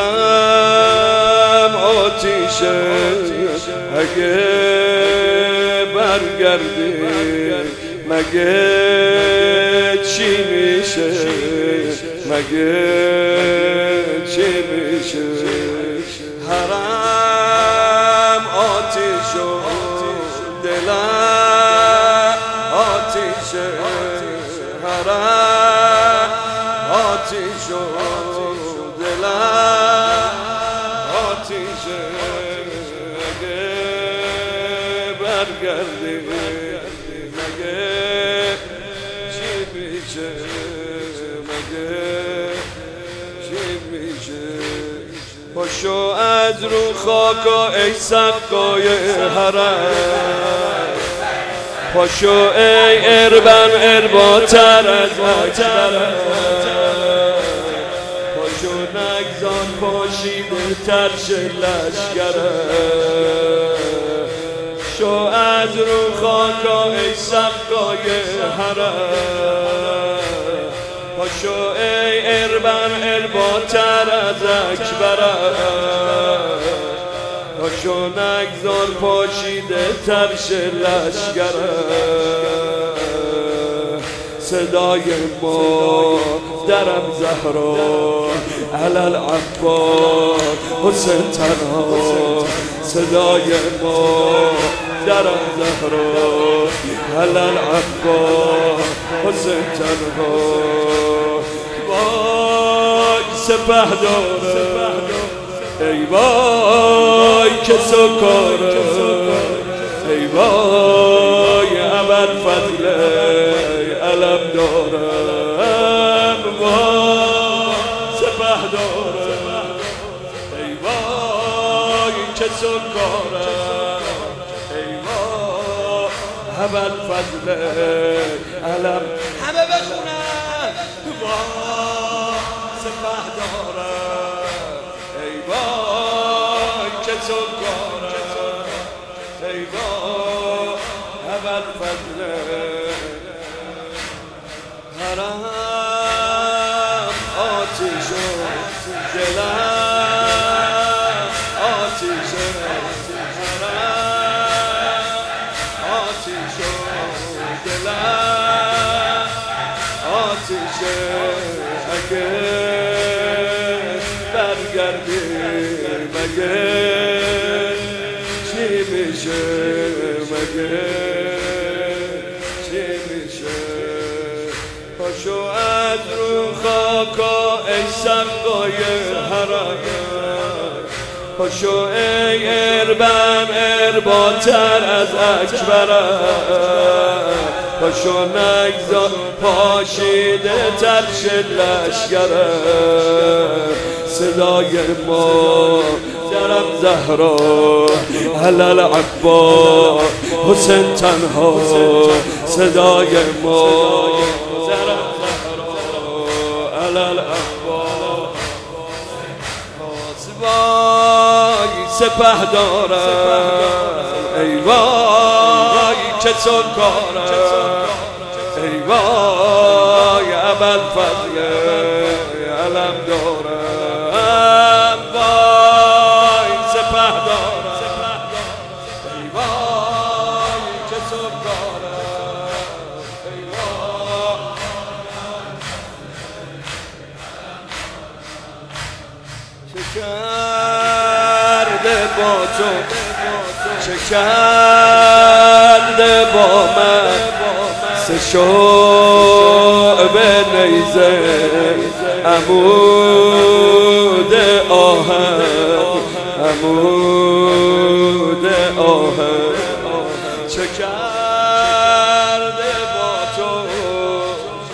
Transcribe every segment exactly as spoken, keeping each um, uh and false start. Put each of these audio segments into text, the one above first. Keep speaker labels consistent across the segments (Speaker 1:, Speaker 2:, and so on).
Speaker 1: دلم آتیشه اگه برگردی مگه چی میشه مگه چی میشه حرم آتیش و دلم آتیشه حرم آتیش و دلم آتیشه اگه برگردی مگه چی میشه مگه چی میشه پاشو از رو خاکا ای سقای حرم پاشو ای اربن ارباتر از اکبرم پاشو نگذان پاشیده ترش لشکرم شو از رو خاکا ای سقای حرم پاشو ای اربن ارباتر از اکبرم پاشو نگذار پاشیده ترش لشکرم صدای ما درم زهرا علل عباس حسین تنها صدای ما درم زهرا علل عباس حسین تنها وای سپهدارم ای وای که سکاره ای وای ابوالفضل علم دارم وای سپهدارم ای وای که سکاره ای وای ابوالفضل علم همه بخونن وای سپهدارم ای وای که سکاره ای وای ابوالفضل حرم آتیش و دلم آتیش حرم آتیش و دلم آتیش اگه برگردی مگه چی میشه مگه چی میشه پاشو از رو خاکا ای سقای حرم پاشو ای اربن ارباتر از اکبرم پاشو نگذار پاشیده ترش لشکرم صدای ما درم زهرا علل عباس حسین تنها صدای ما درم زهرا علل عباس وای سپهدارم ای وای که سکارم ای وای ابوالفضل علم دارم وای سپهدارم ای وای که سکارم ای وای چه کرده با تو چه کرده با من سه شعبه نیزه عمود آهن عمود آهن چه کرده با تو چه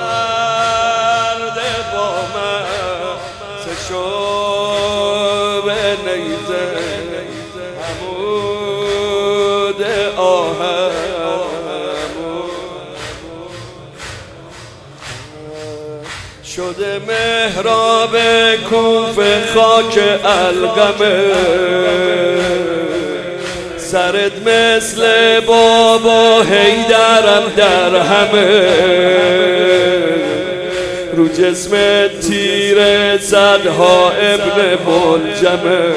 Speaker 1: کرده با من سه شعبه نیزه عمود آهن شده محراب کوفه خاک القمه سرت مثل بابا حیدرم در همه رو جسم تیر صدها ابن ملجمه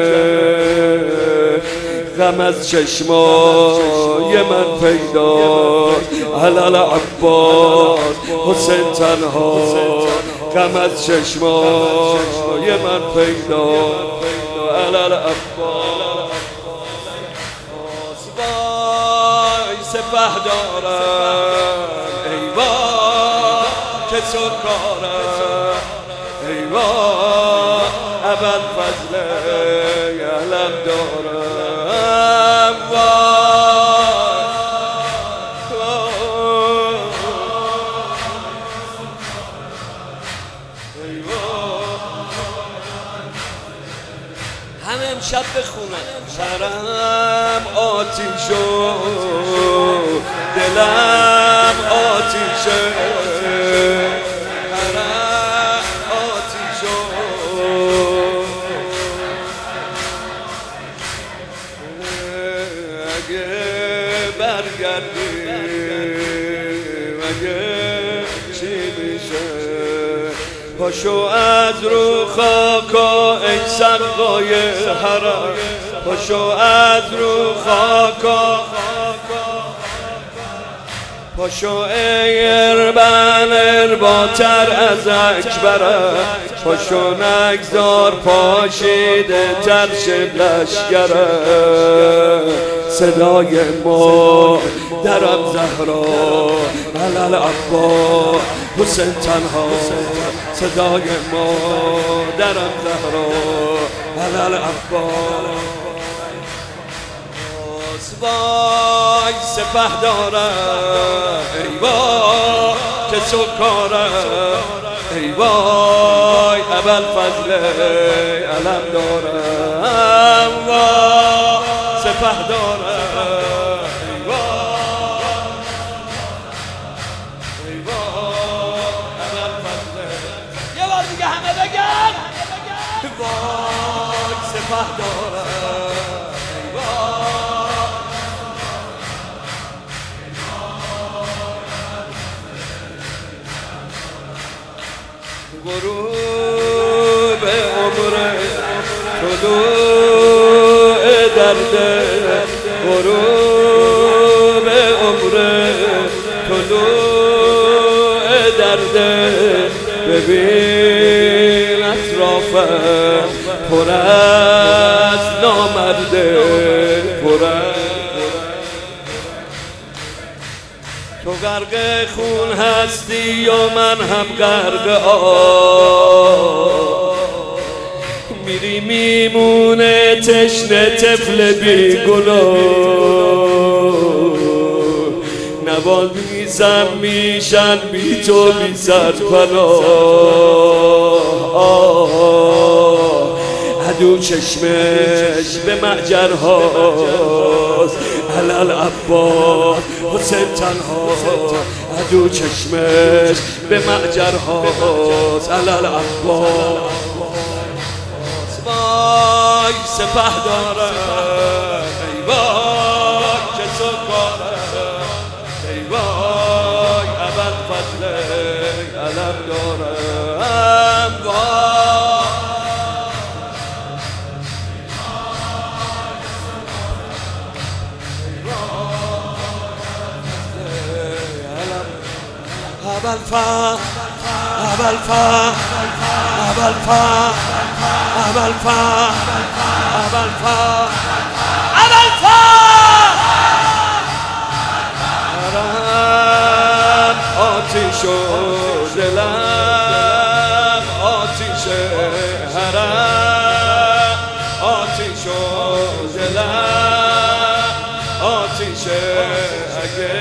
Speaker 1: غم از چشمای من پیدا علال عباس حسین تنها غم از چشمای من پیدا علال عباس وای سپه دارم ای وای که سرکارم ای وای ابوالفضل علم دارم همه امشب بخونم سرم آتیشو دلم آتیشه سرم آتیشو اگه برگردی اگه چی میشه پاشو از رو خاکا ای سقای حرم پاشو از رو خاکا پاشو ای اربن ارباتر از اکبرم پاشو نگذار پاشیده تر شد لشگرم صدای ما درم زهرا علال عباس حسین تنها صدای ما درم زهرا علال عباس وای سپه دارم ای وای که سکارم ای وای ابوالفضل علم دارم وای سپه دارم ای وای ای وای ابوالفضل یه بار دیگه همه بگن وای سپه دارم ای وای غروب عمر طلوع درد غروب عمر طلوع درد ببین اطرافم پر از نامرده پر از تو غرق خون هستی و من هم غرق آب میری میمونه تشنه طفل بی گناه نوال میزم میشن بی تو بی سرپناه عدو چشمش به معجرهاست علال عباس حسین تنها عدو چشمش به معجرهاست علال عباس وای سپه دارم ای وای که سکارم ای وای ابوالفضل علم دارم وای ابوالفضل ابوالفضل ابوالفضل ابوالفضل ابوالفضل ابوالفضل آتیش و دلم آتیش حرم آتیش و دلم آتیش اگه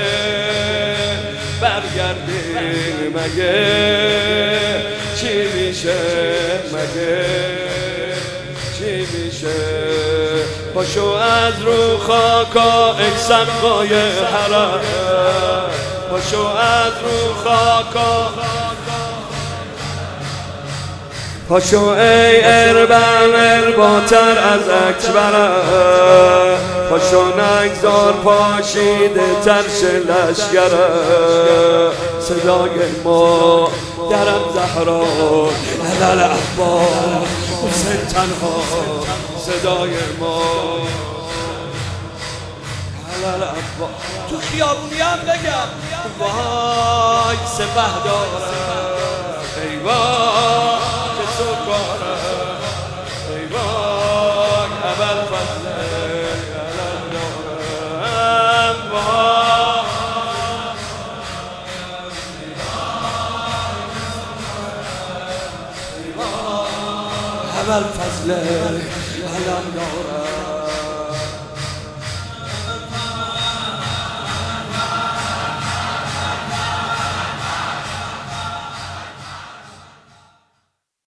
Speaker 1: برگردی مگه چی میشه مگه چی میشه پاشو از رو خاکا ای سقای حرم پاشو از رو خاکا پاشو ای اربن زیباتر از اکبره، خوشو نگذار پاشیده ترش لشگره. صدای ما درم زهرا علل عباس حسین تنها، صدای ما علل عباس. تو خیابونی هم بگم وای سپه داره، ای وای که سکاره، ای وای ابوالفضل علل دارم، وای ابوالفضل علل دارم.